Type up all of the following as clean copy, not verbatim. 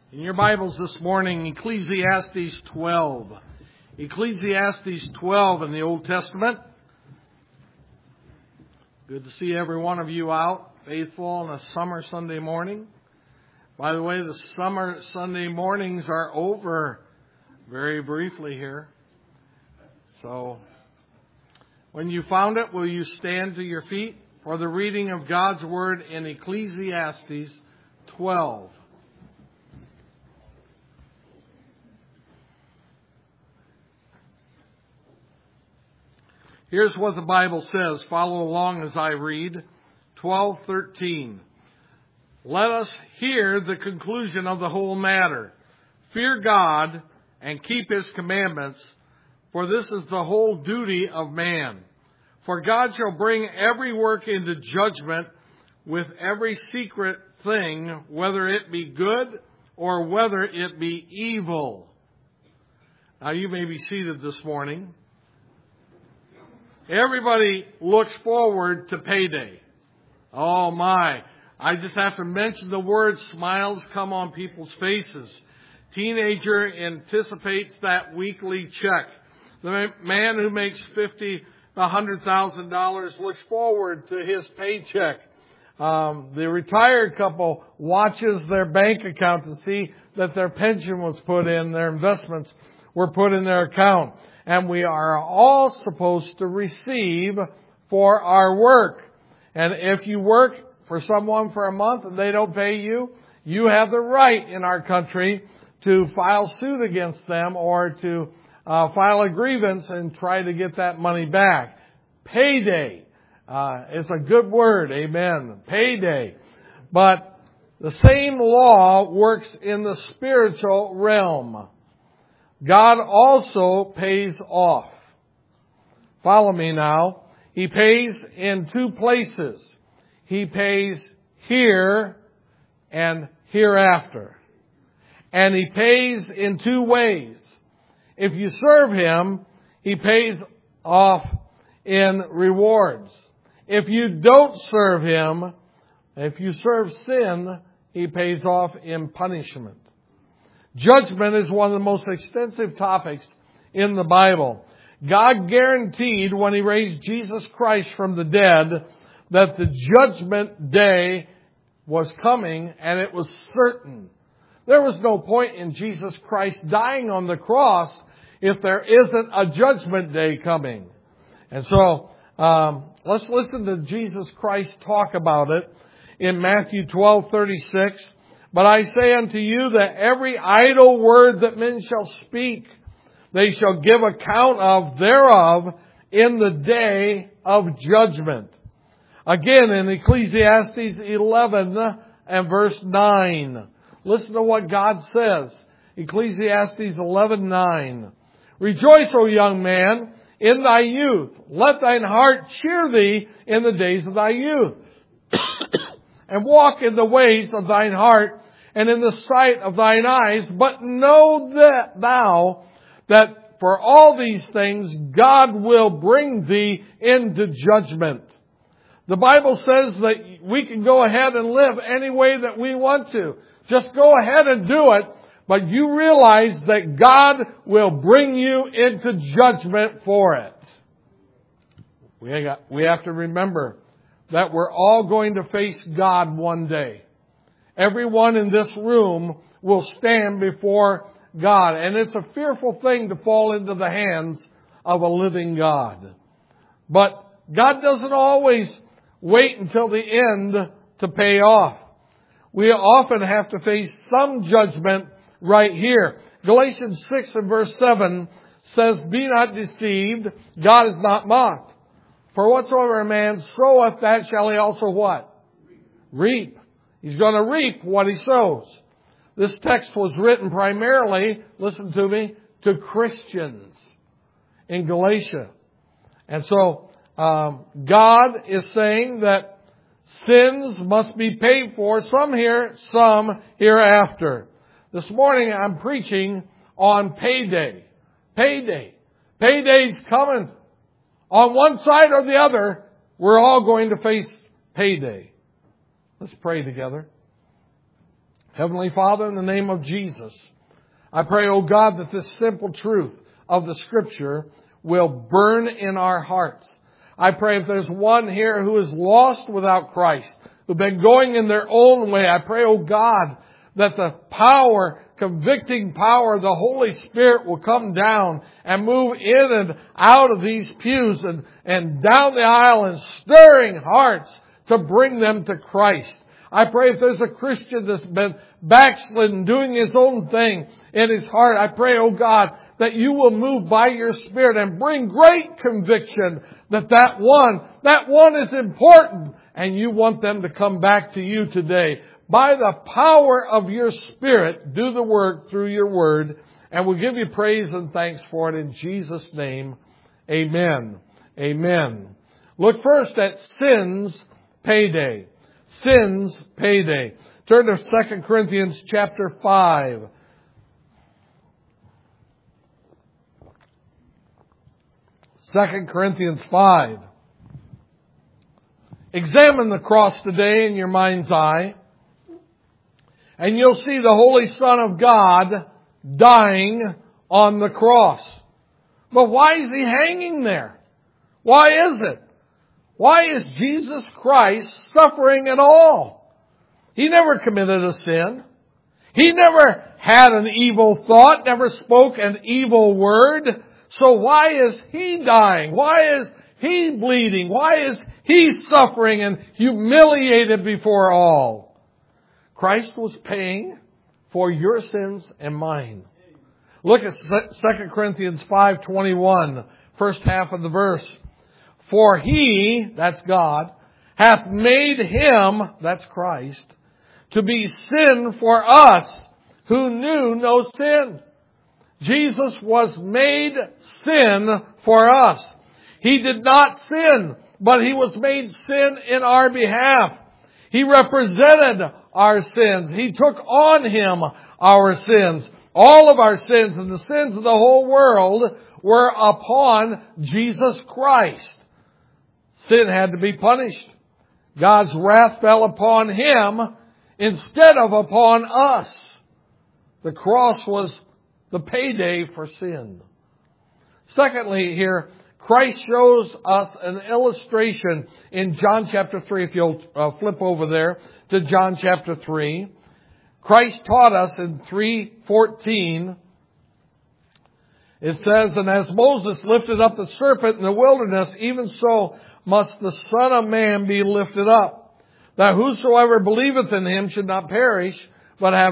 In your Bibles this morning, Ecclesiastes 12. Ecclesiastes 12 in the Old Testament. Good to see every one of you out, faithful on a summer Sunday morning. By the way, the summer Sunday mornings are over very briefly here. So, when you found it, will you stand to your feet for the reading of God's Word in Ecclesiastes 12. Here's what the Bible says. Follow along as I read. 12:13. Let us hear the conclusion of the whole matter. Fear God and keep His commandments, for this is the whole duty of man. For God shall bring every work into judgment with every secret thing, whether it be good or whether it be evil. Now you may be seated this morning. Everybody looks forward to payday. Oh my. I just have to mention the word, smiles come on people's faces. Teenager anticipates that weekly check. The man who makes $100,000 looks forward to his paycheck. The retired couple watches their bank account to see that their pension was put in, their investments were put in their account. And we are all supposed to receive for our work. And if you work for someone for a month and they don't pay you, you have the right in our country to file suit against them or to file a grievance and try to get that money back. Payday. It's a good word. Amen. Payday. But the same law works in the spiritual realm. God also pays off. Follow me now. He pays in two places. He pays here and hereafter. And He pays in two ways. If you serve Him, He pays off in rewards. If you don't serve Him, if you serve sin, He pays off in punishment. Judgment is one of the most extensive topics in the Bible. God guaranteed when He raised Jesus Christ from the dead that the judgment day was coming, and it was certain. There was no point in Jesus Christ dying on the cross if there isn't a judgment day coming. And so, let's listen to Jesus Christ talk about it in Matthew 12:36. But I say unto you that every idle word that men shall speak, they shall give account of thereof in the day of judgment. Again, in Ecclesiastes 11 and verse 9. Listen to what God says. Ecclesiastes 11:9. Rejoice, O young man, in thy youth. Let thine heart cheer thee in the days of thy youth. And walk in the ways of thine heart and in the sight of thine eyes. But know that thou, that for all these things God will bring thee into judgment. The Bible says that we can go ahead and live any way that we want to. Just go ahead and do it. But you realize that God will bring you into judgment for it. We have to remember that we're all going to face God one day. Everyone in this room will stand before God. And it's a fearful thing to fall into the hands of a living God. But God doesn't always wait until the end to pay off. We often have to face some judgment right here. Galatians 6 and verse 7 says, Be not deceived, God is not mocked. For whatsoever a man soweth, that shall he also what? Reap. He's going to reap what he sows. This text was written primarily, listen to me, to Christians in Galatia. And so, God is saying that sins must be paid for, some here, some hereafter. This morning I'm preaching on payday. Payday. Payday's coming. On one side or the other, we're all going to face payday. Let's pray together. Heavenly Father, in the name of Jesus, I pray, O God, that this simple truth of the Scripture will burn in our hearts. I pray if there's one here who is lost without Christ, who've been going in their own way, I pray, O God, that the power, convicting power of the Holy Spirit will come down and move in and out of these pews and down the aisle and stirring hearts to bring them to Christ. I pray if there's a Christian that's been backslidden, doing his own thing in his heart, I pray, oh God, that you will move by your Spirit and bring great conviction that one is important, and you want them to come back to you today. By the power of your Spirit, do the work through your word, and we'll give you praise and thanks for it in Jesus' name. Amen. Amen. Look first at sin's payday. Sin's payday. Turn to 2 Corinthians chapter 5. Second Corinthians 5. Examine the cross today in your mind's eye, and you'll see the Holy Son of God dying on the cross. But why is He hanging there? Why is it? Why is Jesus Christ suffering at all? He never committed a sin. He never had an evil thought, never spoke an evil word. So why is He dying? Why is He bleeding? Why is He suffering and humiliated before all? Christ was paying for your sins and mine. Look at 2 Corinthians 5:21, first half of the verse. For He, that's God, hath made Him, that's Christ, to be sin for us who knew no sin. Jesus was made sin for us. He did not sin, but He was made sin in our behalf. He represented our sins. He took on Him our sins. All of our sins and the sins of the whole world were upon Jesus Christ. Sin had to be punished. God's wrath fell upon Him instead of upon us. The cross was the payday for sin. Secondly, here, Christ shows us an illustration in John chapter 3. If you'll flip over there to John chapter 3. Christ taught us in 3:14. It says, and as Moses lifted up the serpent in the wilderness, even so must the Son of Man be lifted up, that whosoever believeth in Him should not perish, but have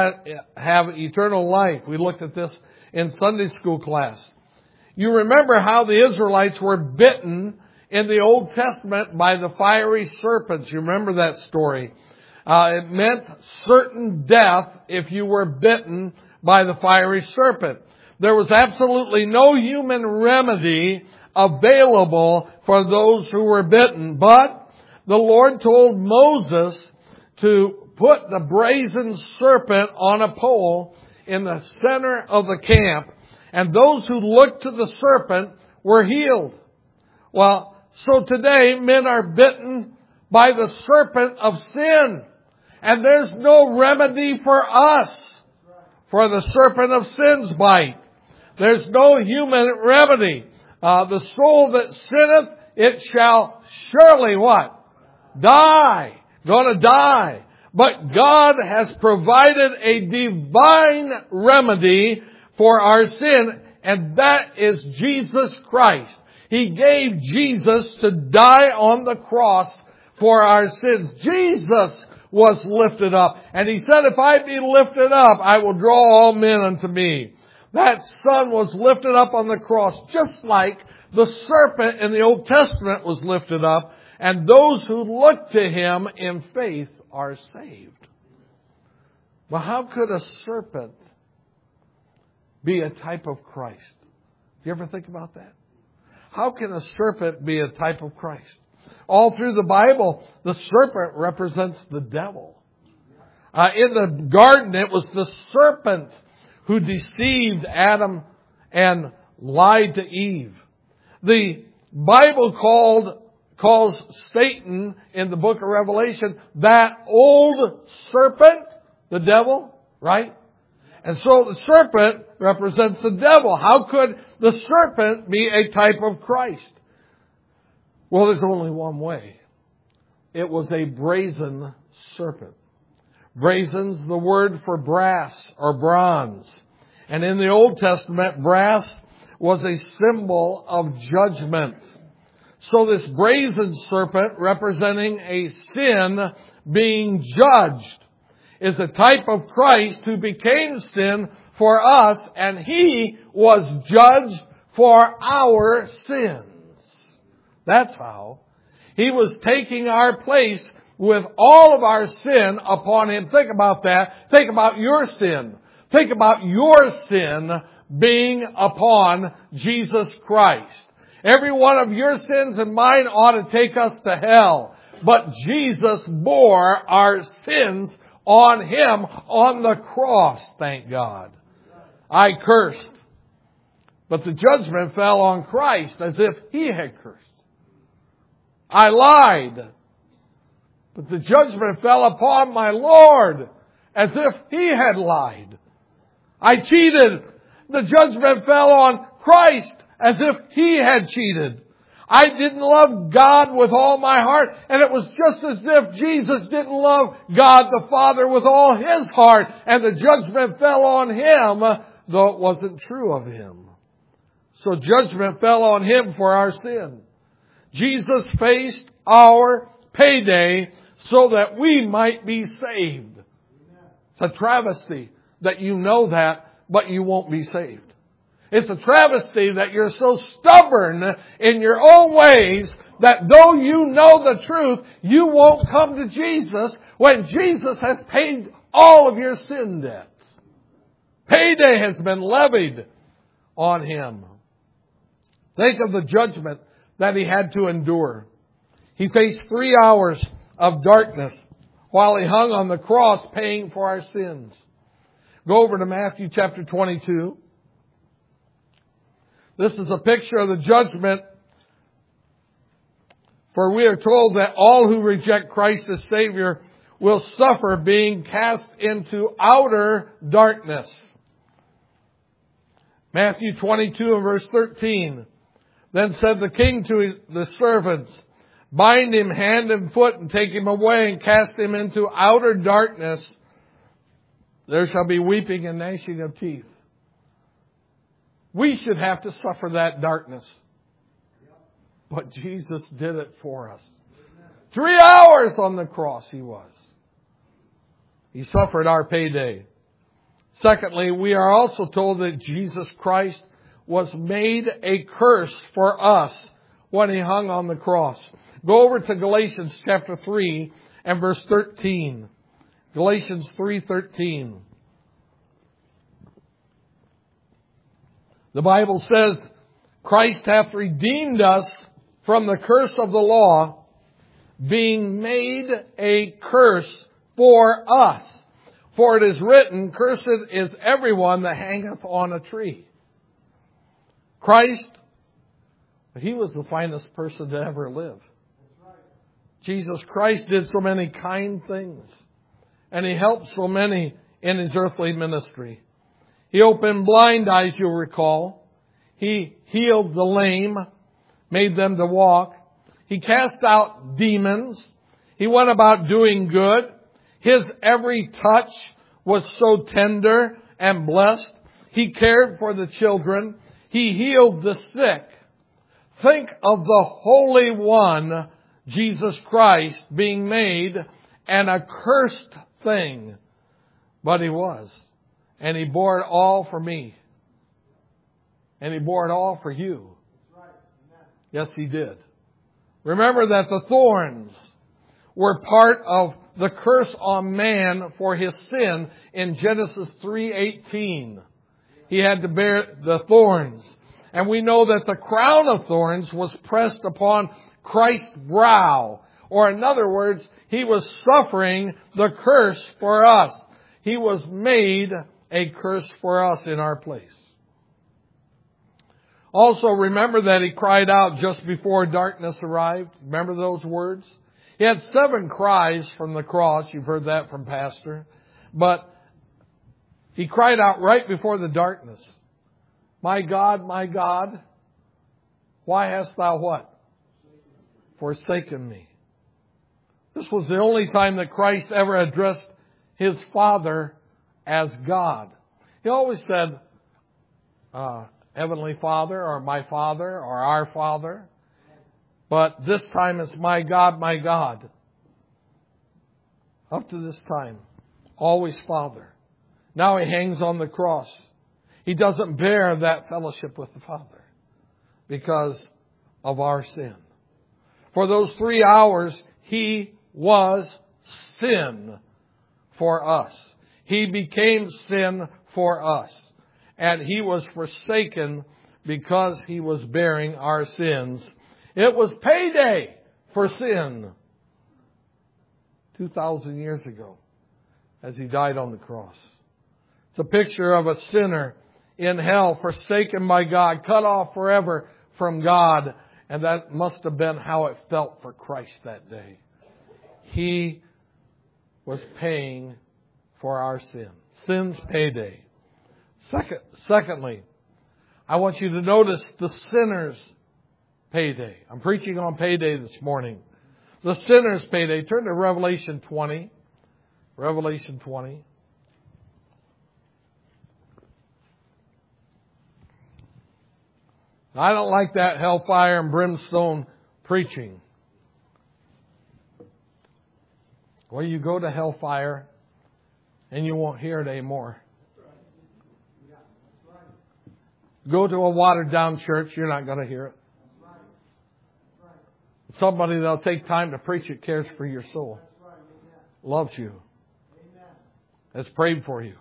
eternal life. We looked at this in Sunday school class. You remember how the Israelites were bitten in the Old Testament by the fiery serpents. You remember that story. It meant certain death if you were bitten by the fiery serpent. There was absolutely no human remedy available for those who were bitten. But the Lord told Moses to put the brazen serpent on a pole in the center of the camp, and those who looked to the serpent were healed. Well, so today men are bitten by the serpent of sin, and there's no remedy for us for the serpent of sin's bite. There's no human remedy. The soul that sinneth, it shall surely what? Die. Gonna die. But God has provided a divine remedy for our sin, and that is Jesus Christ. He gave Jesus to die on the cross for our sins. Jesus was lifted up, and He said, if I be lifted up, I will draw all men unto me. That Son was lifted up on the cross, just like the serpent in the Old Testament was lifted up, and those who look to Him in faith are saved. Well, how could a serpent be a type of Christ? Do you ever think about that? How can a serpent be a type of Christ? All through the Bible, the serpent represents the devil. In the garden, it was the serpent who deceived Adam and lied to Eve. The Bible calls Satan in the book of Revelation that old serpent, The devil, right? And so the serpent represents the devil. How could the serpent be a type of Christ? Well, there's only one way. It was a brazen serpent. Brazen's the word for brass or bronze. And in the Old Testament, brass was a symbol of judgment. So this brazen serpent, representing a sin being judged, is a type of Christ who became sin for us, and He was judged for our sins. That's how. He was taking our place with all of our sin upon Him. Think about that. Think about your sin. Think about your sin being upon Jesus Christ. Every one of your sins and mine ought to take us to hell. But Jesus bore our sins on Him on the cross, thank God. I cursed, but the judgment fell on Christ as if He had cursed. I lied, but the judgment fell upon my Lord as if He had lied. I cheated. The judgment fell on Christ as if He had cheated. I didn't love God with all my heart, and it was just as if Jesus didn't love God the Father with all His heart, and the judgment fell on Him, though it wasn't true of Him. So judgment fell on Him for our sin. Jesus faced our payday so that we might be saved. It's a travesty that you know that, but you won't be saved. It's a travesty that you're so stubborn in your own ways that though you know the truth, you won't come to Jesus when Jesus has paid all of your sin debts. Payday has been levied on Him. Think of the judgment that He had to endure. He faced 3 hours of darkness while He hung on the cross paying for our sins. Go over to Matthew chapter 22. This is a picture of the judgment. For we are told that all who reject Christ as Savior will suffer being cast into outer darkness. Matthew 22 and verse 13. Then said the king to the servants, bind him hand and foot and take him away and cast him into outer darkness. There shall be weeping and gnashing of teeth. We should have to suffer that darkness. But Jesus did it for us. 3 hours on the cross He was. He suffered our payday. Secondly, we are also told that Jesus Christ was made a curse for us when He hung on the cross. Go over to Galatians chapter 3 and verse 13. Galatians 3:13. The Bible says, Christ hath redeemed us from the curse of the law, being made a curse for us. For it is written, cursed is everyone that hangeth on a tree. Christ, He was the finest person to ever live. Jesus Christ did so many kind things. And He helped so many in His earthly ministry. He opened blind eyes, you'll recall. He healed the lame, made them to walk. He cast out demons. He went about doing good. His every touch was so tender and blessed. He cared for the children. He healed the sick. Think of the Holy One, Jesus Christ, being made an accursed thing. But He was. And He bore it all for me. And He bore it all for you. Yes, He did. Remember that the thorns were part of the curse on man for his sin in Genesis 3:18. He had to bear the thorns. And we know that the crown of thorns was pressed upon Christ's brow. Or in other words, He was suffering the curse for us. He was made a curse for us in our place. Also remember that He cried out just before darkness arrived. Remember those words? He had 7 cries from the cross. You've heard that from Pastor. But he cried out right before the darkness, my God, why hast thou what? Forsaken me. This was the only time that Christ ever addressed His Father as God. He always said, Heavenly Father, or my Father, or our Father. But this time it's my God, my God. Up to this time, always Father. Now He hangs on the cross. He doesn't bear that fellowship with the Father because of our sin. For those 3 hours, He was sin for us. He became sin for us. And He was forsaken because He was bearing our sins. It was payday for sin 2,000 years ago as He died on the cross. It's a picture of a sinner in hell, forsaken by God, cut off forever from God. And that must have been how it felt for Christ that day. He was paying for our sin. Sin's payday. Secondly, I want you to notice the sinner's payday. I'm preaching on payday this morning. The sinner's payday. Turn to Revelation 20. Revelation 20. I don't like that hellfire and brimstone preaching. Well, you go to hellfire and you won't hear it anymore. Go to a watered down church, you're not going to hear it. Somebody that'll take time to preach it cares for your soul. Loves you. Has prayed for you.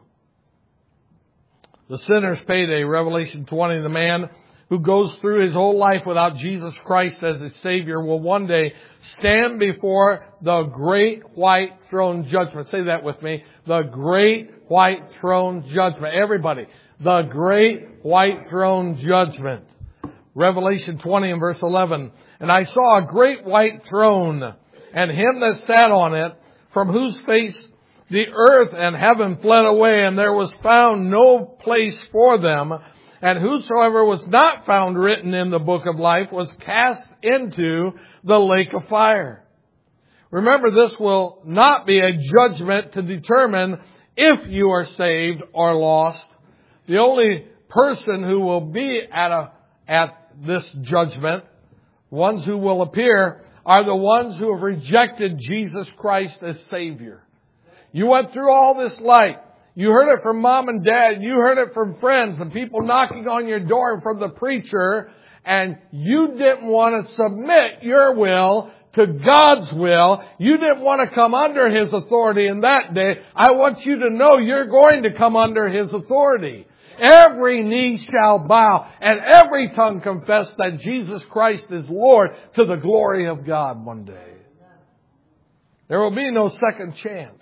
The sinner's payday, Revelation 20, the man who goes through his whole life without Jesus Christ as his Savior will one day stand before the great white throne judgment. Say that with me. The great white throne judgment. Everybody. The great white throne judgment. Revelation 20 and verse 11. And I saw a great white throne, and Him that sat on it, from whose face the earth and heaven fled away, and there was found no place for them. And whosoever was not found written in the book of life was cast into the lake of fire. Remember, this will not be a judgment to determine if you are saved or lost. The only person who will be at this judgment, ones who will appear, are the ones who have rejected Jesus Christ as Savior. You went through all this life. You heard it from mom and dad. You heard it from friends and people knocking on your door and from the preacher. And you didn't want to submit your will to God's will. You didn't want to come under His authority in that day. I want you to know you're going to come under His authority. Every knee shall bow and every tongue confess that Jesus Christ is Lord to the glory of God one day. There will be no second chance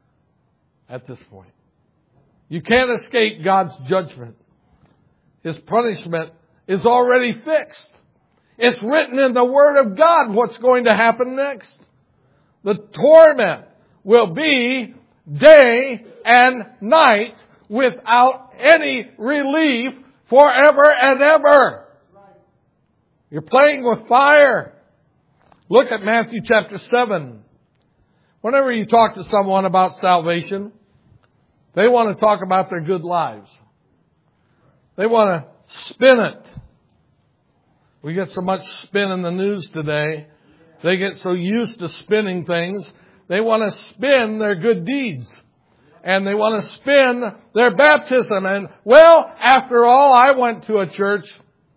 at this point. You can't escape God's judgment. His punishment is already fixed. It's written in the Word of God what's going to happen next. The torment will be day and night without any relief forever and ever. You're playing with fire. Look at Matthew chapter 7. Whenever you talk to someone about salvation, they want to talk about their good lives. They want to spin it. We get so much spin in the news today. They get so used to spinning things. They want to spin their good deeds. And they want to spin their baptism. And, well, after all, I went to a church.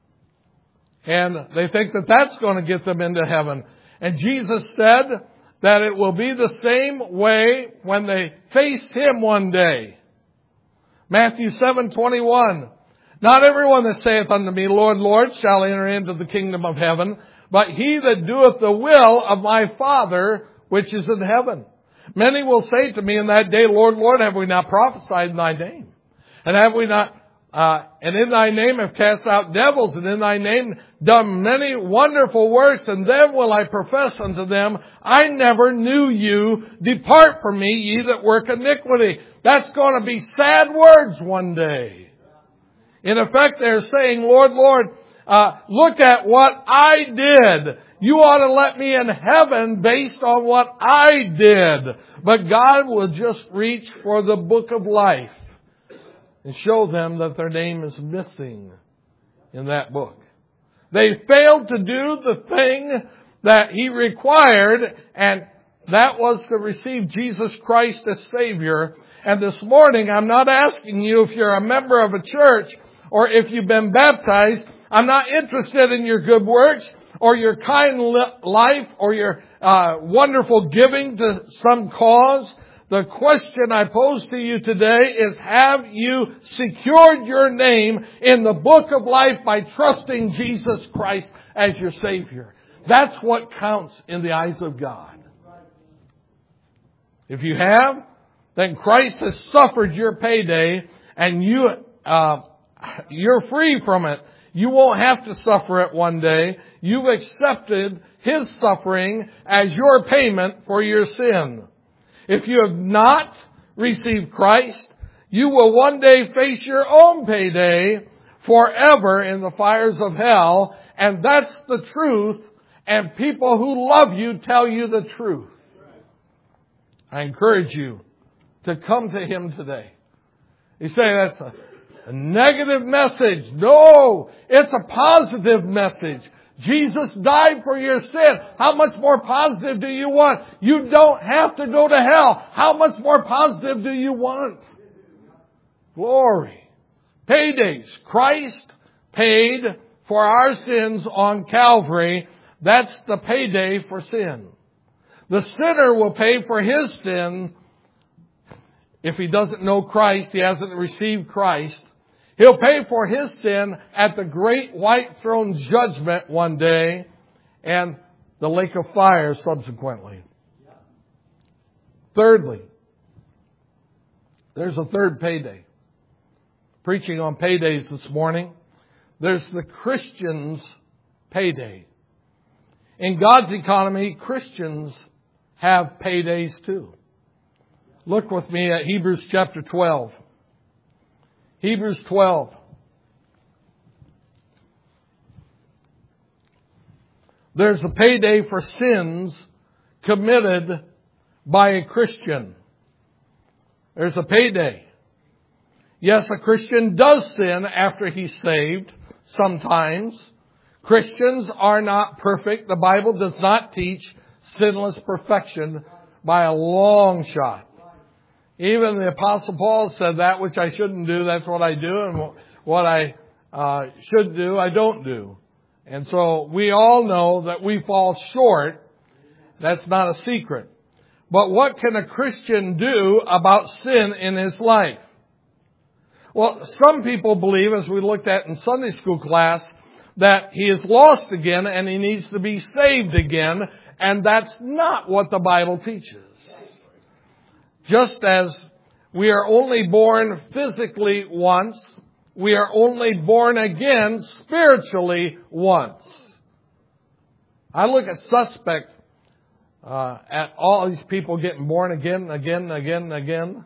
And they think that that's going to get them into heaven. And Jesus said that it will be the same way when they face Him one day. Matthew 7:21. Not everyone that saith unto me, Lord, Lord, shall enter into the kingdom of heaven, but he that doeth the will of my Father which is in heaven. Many will say to me in that day, Lord, Lord, have we not prophesied in Thy name? And have we not, and in Thy name have cast out devils, and in Thy name done many wonderful works, and then will I profess unto them, I never knew you. Depart from me, ye that work iniquity. That's going to be sad words one day. In effect, they're saying, Lord, Lord, look at what I did. You ought to let me in heaven based on what I did. But God will just reach for the book of life and show them that their name is missing in that book. They failed to do the thing that He required, and that was to receive Jesus Christ as Savior. And this morning, I'm not asking you if you're a member of a church or if you've been baptized. I'm not interested in your good works or your kind life or your wonderful giving to some cause. The question I pose to you today is, have you secured your name in the book of life by trusting Jesus Christ as your Savior? That's what counts in the eyes of God. If you have, then Christ has suffered your payday, and you're free from it. You won't have to suffer it one day. You've accepted His suffering as your payment for your sin. If you have not received Christ, you will one day face your own payday forever in the fires of hell. And that's the truth. And people who love you tell you the truth. I encourage you to come to Him today. You say that's a negative message. No, it's a positive message. Jesus died for your sin. How much more positive do you want? You don't have to go to hell. How much more positive do you want? Glory. Paydays. Christ paid for our sins on Calvary. That's the payday for sin. The sinner will pay for his sin if he doesn't know Christ, he hasn't received Christ. He'll pay for his sin at the great white throne judgment one day and the lake of fire subsequently. Thirdly, there's a third payday. Preaching on paydays this morning. There's the Christian's payday. In God's economy, Christians have paydays too. Look with me at Hebrews chapter 12. Hebrews 12. There's a payday for sins committed by a Christian. There's a payday. Yes, a Christian does sin after he's saved sometimes. Christians are not perfect. The Bible does not teach sinless perfection by a long shot. Even the Apostle Paul said, that which I shouldn't do, that's what I do, and what I should do, I don't do. And so we all know that we fall short. That's not a secret. But what can a Christian do about sin in his life? Well, some people believe, as we looked at in Sunday school class, that he is lost again and he needs to be saved again. And that's not what the Bible teaches. Just as we are only born physically once, we are only born again spiritually once. I look at suspect at all these people getting born again, again.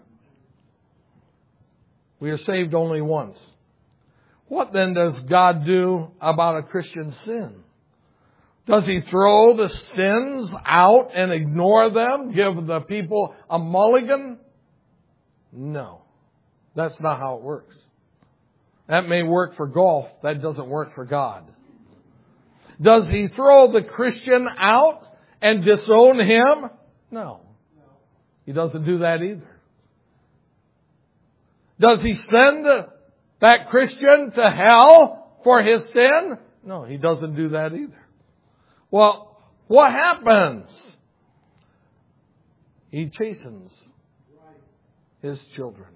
We are saved only once. What then does God do about a Christian's sin? Does He throw the sins out and ignore them? Give the people a mulligan? No. That's not how it works. That may work for golf. That doesn't work for God. Does He throw the Christian out and disown him? No. He doesn't do that either. Does He send that Christian to hell for his sin? No, He doesn't do that either. Well, what happens? He chastens His children.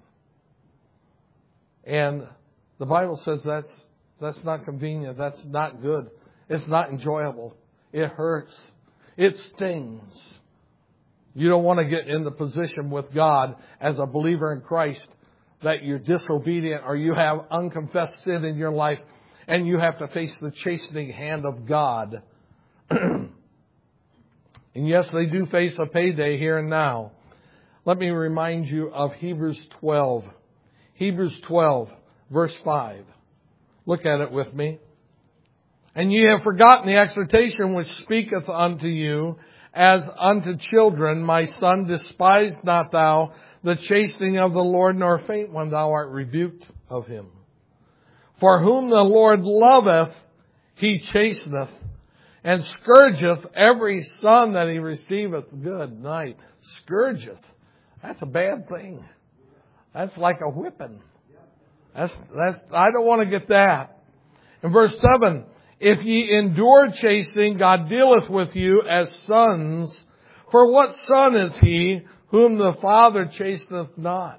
And the Bible says that's not convenient. That's not good. It's not enjoyable. It hurts. It stings. You don't want to get in the position with God as a believer in Christ that you're disobedient or you have unconfessed sin in your life And you have to face the chastening hand of God. And yes, they do face a payday here and now. Let me remind you of Hebrews 12. Hebrews 12, verse 5. Look at it with me. And ye have forgotten the exhortation which speaketh unto you as unto children. My son, despise not thou the chastening of the Lord, nor faint when thou art rebuked of him. For whom the Lord loveth, he chasteneth, and scourgeth every son that he receiveth. Good night. Scourgeth. That's a bad thing. That's like a whipping. I don't want to get that. In verse 7, if ye endure chastening, God dealeth with you as sons. For what son is he whom the Father chasteneth not?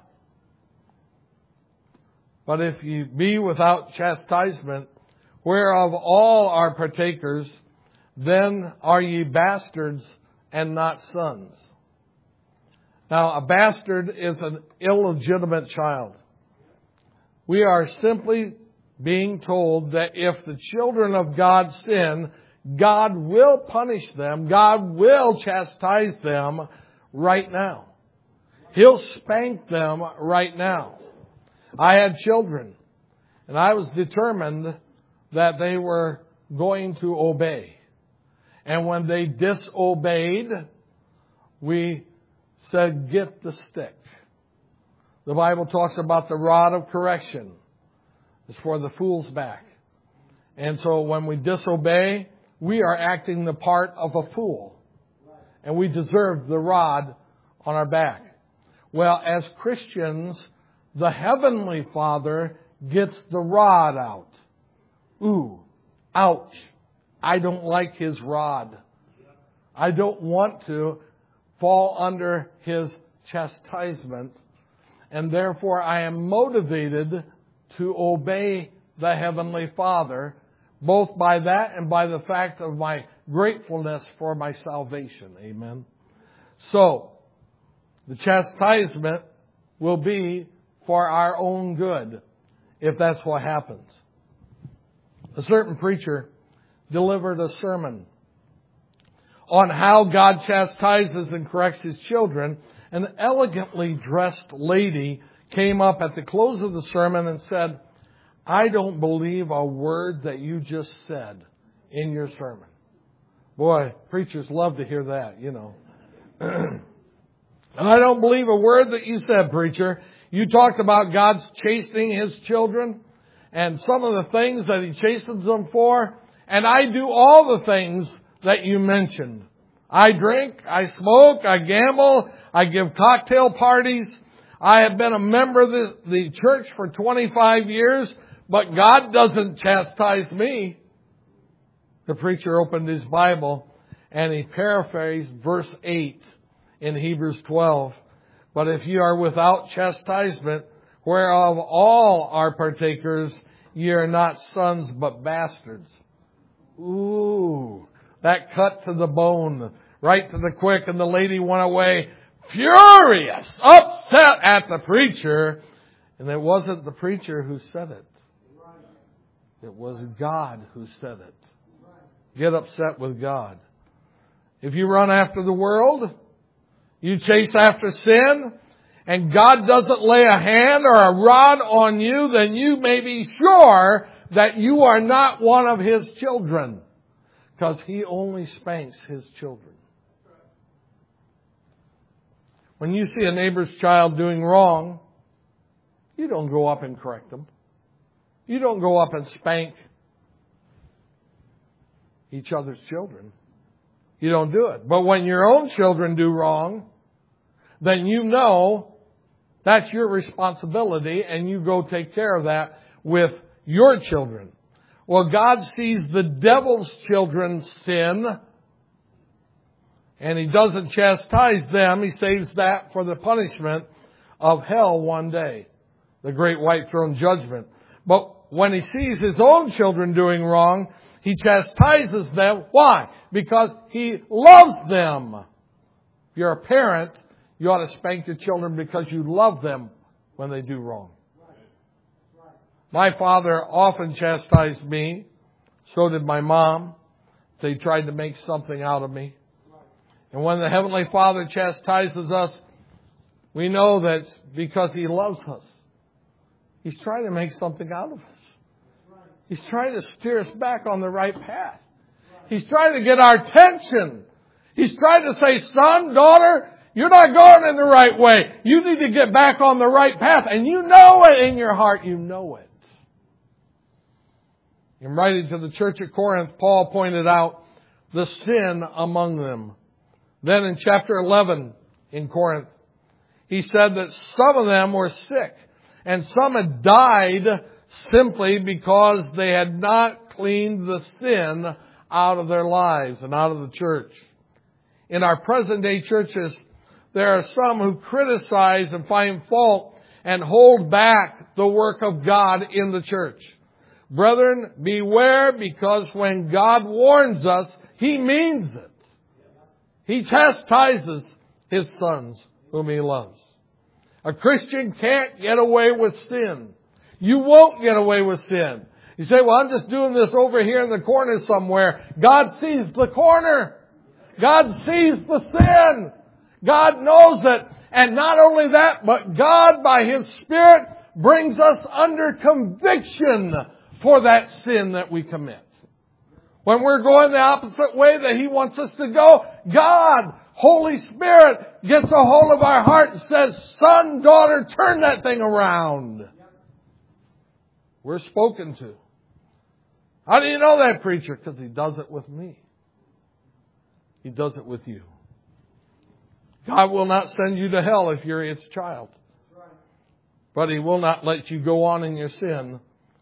But if ye be without chastisement, whereof all are partakers, then are ye bastards and not sons. Now, a bastard is an illegitimate child. We are simply being told that if the children of God sin, God will punish them. God will chastise them right now. He'll spank them right now. I had children, and I was determined that they were going to obey. And when they disobeyed, we said, get the stick. The Bible talks about the rod of correction. It's for the fool's back. And so when we disobey, we are acting the part of a fool. And we deserve the rod on our back. Well, as Christians, the Heavenly Father gets the rod out. Ooh, ouch. I don't like His rod. I don't want to fall under His chastisement. And therefore I am motivated to obey the Heavenly Father, both by that and by the fact of my gratefulness for my salvation. Amen. So, the chastisement will be for our own good, if that's what happens. A certain preacher delivered a sermon on how God chastises and corrects His children. An elegantly dressed lady came up at the close of the sermon and said, I don't believe a word that you just said in your sermon. Boy, preachers love to hear that, you know. I don't believe a word that you said, preacher. You talked about God's chastening His children and some of the things that He chastens them for. And I do all the things that you mentioned. I drink, I smoke, I gamble, I give cocktail parties. I have been a member of the church for 25 years, but God doesn't chastise me. The preacher opened his Bible and he paraphrased verse 8 in Hebrews 12. But if you are without chastisement, whereof all are partakers, ye are not sons but bastards. Ooh, that cut to the bone, right to the quick, and the lady went away furious, upset at the preacher. And it wasn't the preacher who said it. It was God who said it. Get upset with God. If you run after the world, you chase after sin, and God doesn't lay a hand or a rod on you, then you may be sure that you are not one of His children, because He only spanks His children. When you see a neighbor's child doing wrong, you don't go up and correct them. You don't go up and spank each other's children. You don't do it. But when your own children do wrong, then you know that's your responsibility, and you go take care of that with your children. Well, God sees the devil's children sin, and He doesn't chastise them. He saves that for the punishment of hell one day, the great white throne judgment. But when He sees His own children doing wrong, He chastises them. Why? Because He loves them. If you're a parent, you ought to spank your children because you love them when they do wrong. My father often chastised me. So did my mom. They tried to make something out of me. And when the Heavenly Father chastises us, we know that's because He loves us. He's trying to make something out of us. He's trying to steer us back on the right path. He's trying to get our attention. He's trying to say, son, daughter, you're not going in the right way. You need to get back on the right path. And you know it in your heart. You know it. In writing to the church at Corinth, Paul pointed out the sin among them. Then in chapter 11 in Corinth, he said that some of them were sick and some had died simply because they had not cleaned the sin out of their lives and out of the church. In our present day churches, there are some who criticize and find fault and hold back the work of God in the church. Brethren, beware, because when God warns us, He means it. He chastises His sons whom He loves. A Christian can't get away with sin. You won't get away with sin. You say, well, I'm just doing this over here in the corner somewhere. God sees the corner. God sees the sin. God knows it. And not only that, but God, by His Spirit, brings us under conviction for that sin that we commit. When we're going the opposite way that He wants us to go, God, Holy Spirit, gets a hold of our heart and says, son, daughter, turn that thing around. We're spoken to. How do you know that, preacher? Because He does it with me. He does it with you. God will not send you to hell if you're His child. But He will not let you go on in your sin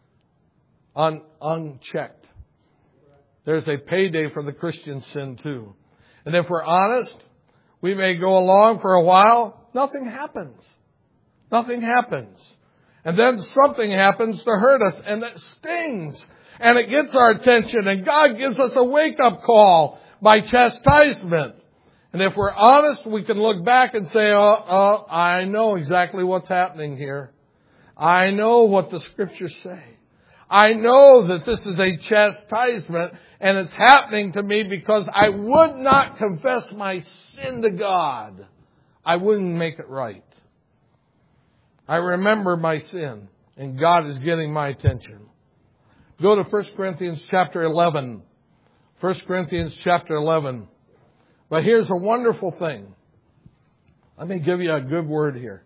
unchecked. There's a payday for the Christian sin too. And if we're honest, we may go along for a while. Nothing happens. Nothing happens. And then something happens to hurt us, and it stings. And it gets our attention, and God gives us a wake-up call by chastisement. And if we're honest, we can look back and say, I know exactly what's happening here. I know what the Scriptures say. I know that this is a chastisement, and it's happening to me because I would not confess my sin to God. I wouldn't make it right. I remember my sin, and God is getting my attention. Go to 1 Corinthians chapter 11. 1 Corinthians chapter 11. But here's a wonderful thing. Let me give you a good word here.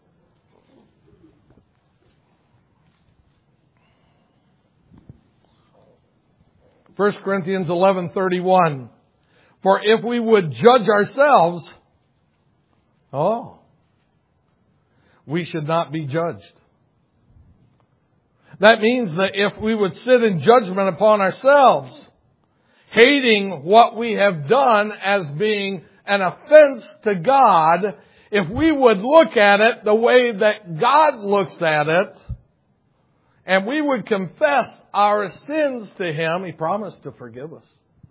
First Corinthians 11:31. For if we would judge ourselves, we should not be judged. That means that if we would sit in judgment upon ourselves, hating what we have done as being an offense to God, if we would look at it the way that God looks at it, and we would confess our sins to Him, He promised to forgive us.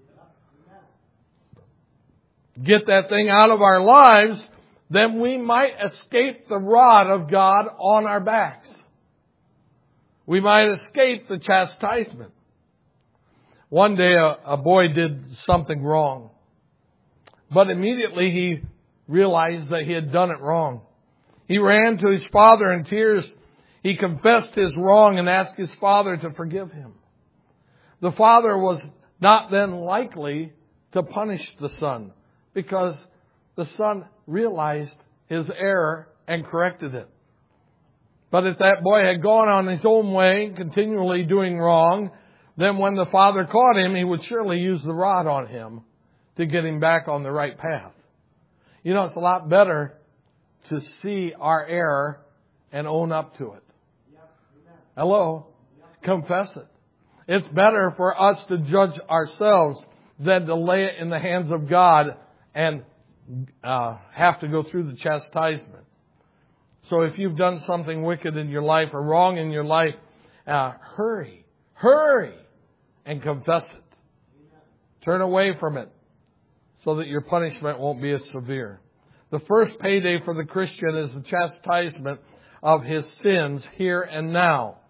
Get that thing out of our lives, then we might escape the rod of God on our backs. We might escape the chastisement. One day a boy did something wrong, but immediately he realized that he had done it wrong. He ran to his father in tears. He confessed his wrong and asked his father to forgive him. The father was not then likely to punish the son because the son realized his error and corrected it. But if that boy had gone on his own way, continually doing wrong, then when the father caught him, he would surely use the rod on him to get him back on the right path. You know, it's a lot better to see our error and own up to it. Hello? Confess it. It's better for us to judge ourselves than to lay it in the hands of God and have to go through the chastisement. So if you've done something wicked in your life or wrong in your life, hurry and confess it. Turn away from it so that your punishment won't be as severe. The first payday for the Christian is the chastisement of his sins here and now.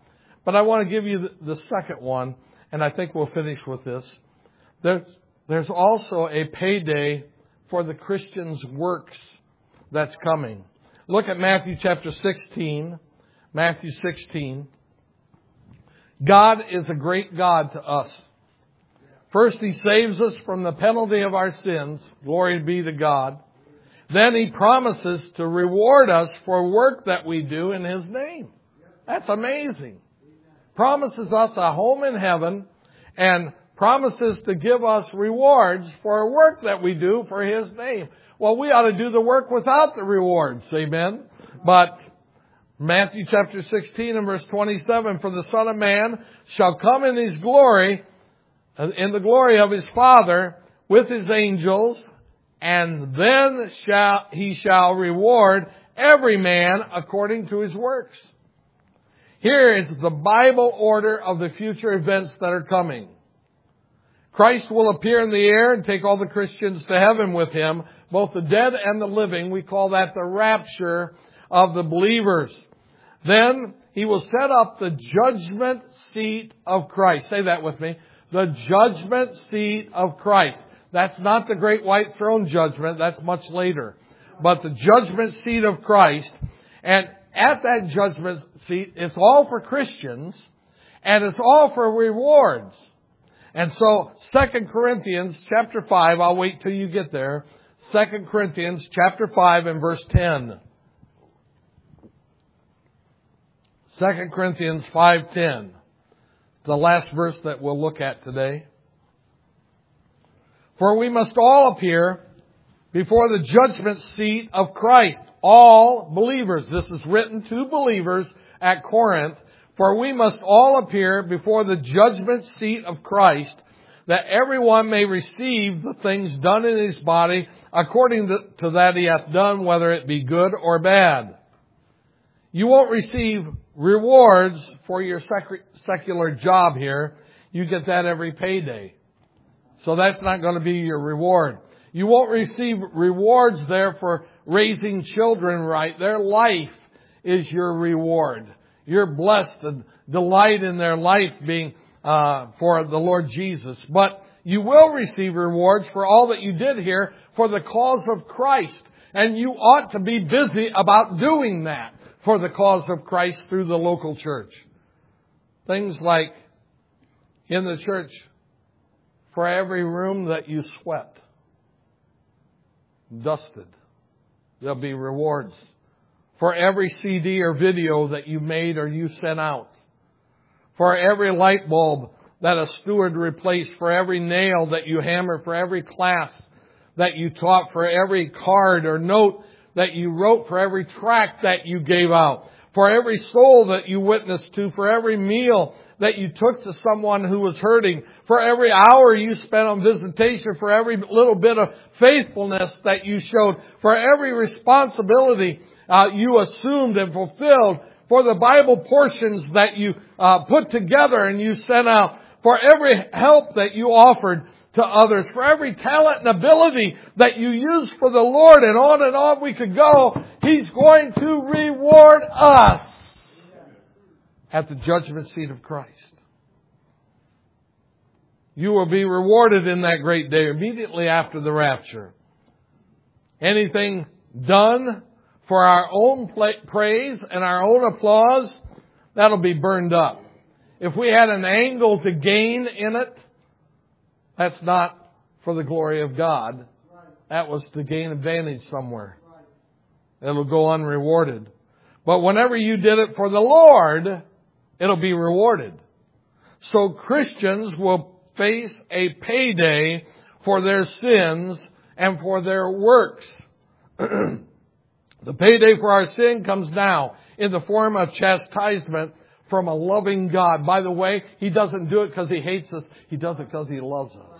But I want to give you the second one, and I think we'll finish with this. There's also a payday for the Christian's works that's coming. Look at Matthew chapter 16. Matthew 16. God is a great God to us. First, He saves us from the penalty of our sins. Glory be to God. Then He promises to reward us for work that we do in His name. That's amazing. Promises us a home in heaven and promises to give us rewards for work that we do for His name. Well, we ought to do the work without the rewards. Amen. But Matthew chapter 16 and verse 27, for the Son of Man shall come in His glory, in the glory of His Father with His angels, and then He shall reward every man according to his works. Here is the Bible order of the future events that are coming. Christ will appear in the air and take all the Christians to heaven with Him, both the dead and the living. We call that the rapture of the believers. Then He will set up the judgment seat of Christ. Say that with me. The judgment seat of Christ. That's not the great white throne judgment. That's much later. But the judgment seat of Christ. And at that judgment seat, it's all for Christians. And it's all for rewards. And so, 2 Corinthians chapter 5, I'll wait till you get there. 2 Corinthians chapter 5 and verse 10. 2 Corinthians 5:10. The last verse that we'll look at today. For we must all appear before the judgment seat of Christ. All believers. This is written to believers at Corinth. For we must all appear before the judgment seat of Christ, that everyone may receive the things done in his body according to that he hath done, whether it be good or bad. You won't receive rewards for your secular job here. You get that every payday. So that's not going to be your reward. You won't receive rewards there for raising children right. Their life is your reward. You're blessed and delight in their life being for the Lord Jesus. But you will receive rewards for all that you did here for the cause of Christ. And you ought to be busy about doing that for the cause of Christ through the local church. Things like in the church, for every room that you swept, dusted, there'll be rewards. For every CD or video that you made or you sent out. For every light bulb that a steward replaced. For every nail that you hammered. For every class that you taught. For every card or note that you wrote. For every tract that you gave out. For every soul that you witnessed to. For every meal that you took to someone who was hurting. For every hour you spent on visitation. For every little bit of faithfulness that you showed. For every responsibility you assumed and fulfilled, for the Bible portions that you put together and you sent out, for every help that you offered to others, for every talent and ability that you used for the Lord, and on we could go. He's going to reward us at the judgment seat of Christ. You will be rewarded in that great day immediately after the rapture. Anything done for our own praise and our own applause, that'll be burned up. If we had an angle to gain in it, that's not for the glory of God. That was to gain advantage somewhere. It'll go unrewarded. But whenever you did it for the Lord, it'll be rewarded. So Christians will face a payday for their sins and for their works. The payday for our sin comes now in the form of chastisement from a loving God. By the way, He doesn't do it because He hates us. He does it because He loves us.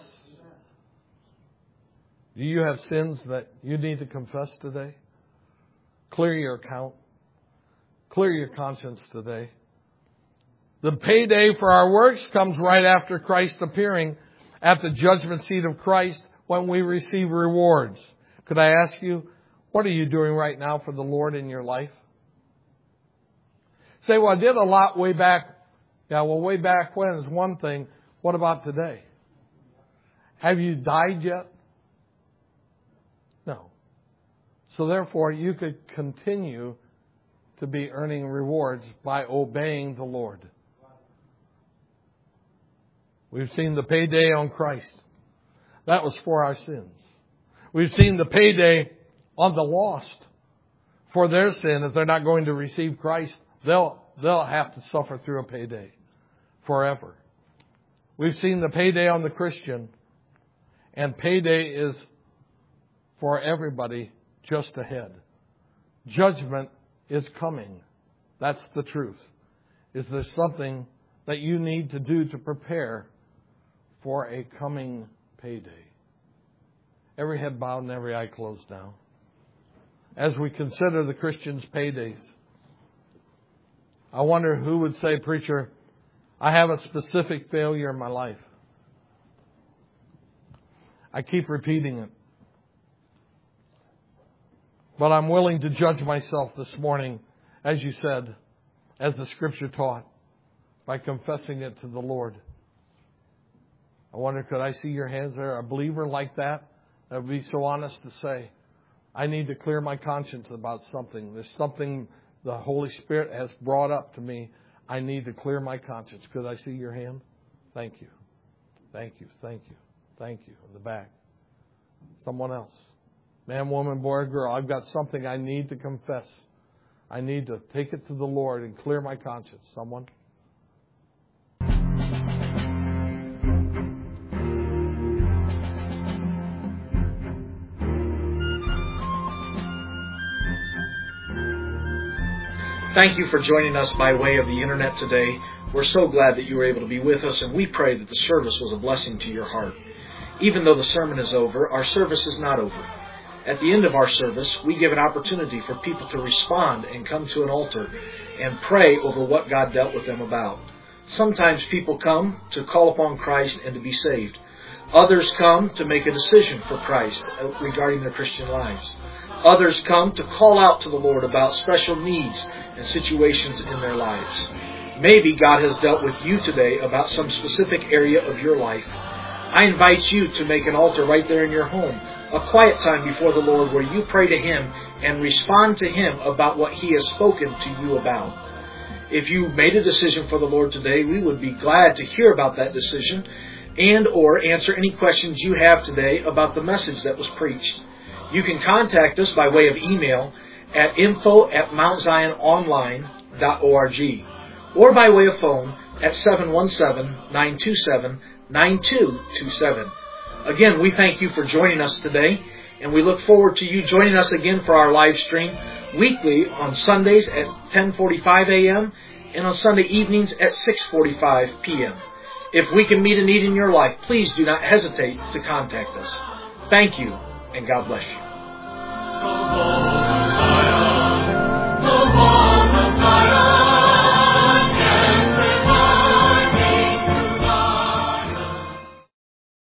Do you have sins that you need to confess today? Clear your account. Clear your conscience today. The payday for our works comes right after Christ appearing at the judgment seat of Christ when we receive rewards. Could I ask you, what are you doing right now for the Lord in your life? Say, well, I did a lot way back Yeah, well, way back when is one thing. What about today? Have you died yet? No. So therefore, you could continue to be earning rewards by obeying the Lord. We've seen the payday on Christ. That was for our sins. We've seen the payday on the lost for their sin. If they're not going to receive Christ, they'll have to suffer through a payday forever. We've seen the payday on the Christian, and payday is for everybody just ahead. Judgment is coming. That's the truth. Is there something that you need to do to prepare for a coming payday? Every head bowed and every eye closed now. As we consider the Christian's paydays, I wonder who would say, "Preacher, I have a specific failure in my life. I keep repeating it. But I'm willing to judge myself this morning, as you said, as the Scripture taught, by confessing it to the Lord." I wonder, could I see your hands there? A believer like that would be so honest to say, I need to clear my conscience about something. There's something the Holy Spirit has brought up to me. I need to clear my conscience. Could I see your hand? Thank you. Thank you. Thank you. Thank you. In the back. Someone else. Man, woman, boy, or girl. I've got something I need to confess. I need to take it to the Lord and clear my conscience. Someone? Thank you for joining us by way of the Internet today. We're so glad that you were able to be with us, and we pray that the service was a blessing to your heart. Even though the sermon is over, our service is not over. At the end of our service, we give an opportunity for people to respond and come to an altar and pray over what God dealt with them about. Sometimes people come to call upon Christ and to be saved. Others come to make a decision for Christ regarding their Christian lives. Others come to call out to the Lord about special needs and situations in their lives. Maybe God has dealt with you today about some specific area of your life. I invite you to make an altar right there in your home, a quiet time before the Lord where you pray to Him and respond to Him about what He has spoken to you about. If you made a decision for the Lord today, we would be glad to hear about that decision and or answer any questions you have today about the message that was preached. You can contact us by way of email at info@mountziononline.org or by way of phone at 717-927-9227. Again, we thank you for joining us today, and we look forward to you joining us again for our live stream weekly on Sundays at 10:45 a.m. and on Sunday evenings at 6:45 p.m. If we can meet a need in your life, please do not hesitate to contact us. Thank you, and God bless you.